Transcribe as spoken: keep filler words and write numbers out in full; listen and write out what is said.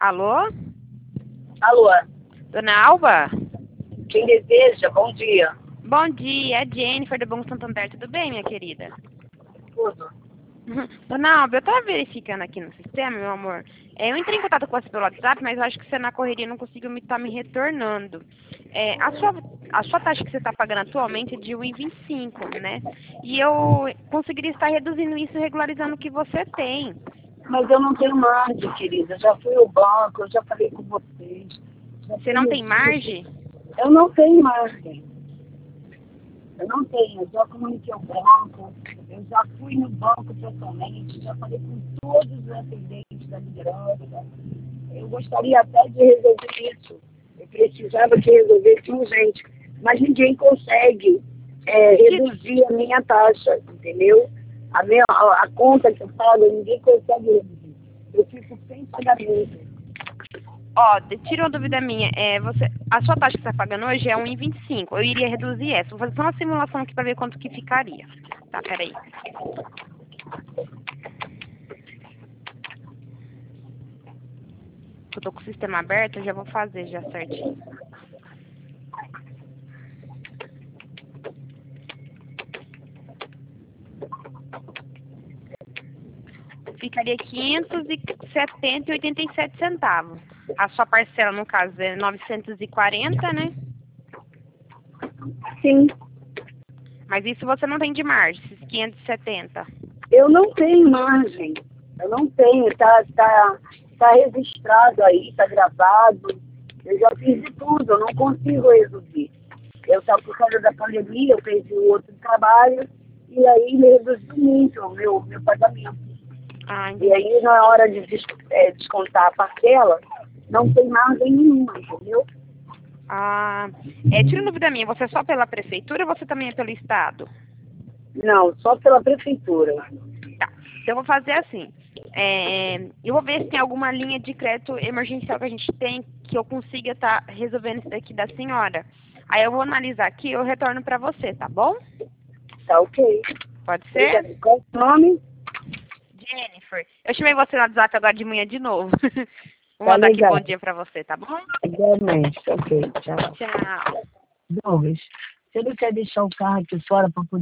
Alô? Alô? Dona Alba? Quem deseja, bom dia. Bom dia, é Jennifer do Banco Santander. Tudo bem, minha querida? Tudo. Dona Alba, eu tava verificando aqui no sistema, meu amor. É, eu entrei em contato com você pelo WhatsApp, mas eu acho que você na correria não conseguiu me estar me retornando. É, a, sua, a sua taxa que você está pagando atualmente é de um vírgula vinte e cinco, né? E eu conseguiria estar reduzindo isso e regularizando o que você tem. Mas eu não tenho margem, querida. Já fui ao banco, eu já falei com vocês. Você não tem margem? Eu não tenho margem. Eu não tenho. Eu já comuniquei ao banco, eu já fui no banco pessoalmente, já falei com todos os atendentes da liderança. Eu gostaria até de resolver isso. Eu precisava de resolver isso urgente. Mas ninguém consegue é, reduzir a minha taxa, entendeu? A, minha, a, a conta que eu pago, ninguém consegue reduzir. Eu fico sem pagamento. Ó, tira uma dúvida minha. É, você, a sua taxa que você está pagando hoje é um vírgula vinte e cinco. Eu iria reduzir essa. Vou fazer só uma simulação aqui para ver quanto que ficaria. Tá, peraí. Eu tô com o sistema aberto, eu já vou fazer já certinho. Ficaria quinhentos e setenta e oitenta e sete centavos. A sua parcela, no caso, é novecentos e quarenta, né? Sim. Mas isso você não tem de margem, esses quinhentos e setenta. Eu não tenho margem. Eu não tenho. Tá, tá, tá registrado aí, tá gravado. Eu já fiz de tudo, eu não consigo reduzir. Eu só por causa da pandemia, eu perdi o outro trabalho e aí me reduziu muito o meu, meu pagamento. Ah, E aí, na hora de des, é, descontar a parcela, não tem margem nenhuma, entendeu? Ah, é, tira uma dúvida minha, você é só pela prefeitura ou você também é pelo estado? Não, só pela prefeitura. Tá, então eu vou fazer assim. É, eu vou ver se tem alguma linha de crédito emergencial que a gente tem que eu consiga estar resolvendo isso daqui da senhora. Aí eu vou analisar aqui e eu retorno pra você, tá bom? Tá ok. Pode ser? Obrigada. Qual é o nome? Jennifer. Eu chamei você no WhatsApp agora de manhã de novo. Vou Tá mandar aqui legal. bom dia pra você, tá bom? Igualmente. Ok, tchau. Tchau. Douglas, você não quer deixar o carro aqui fora para poder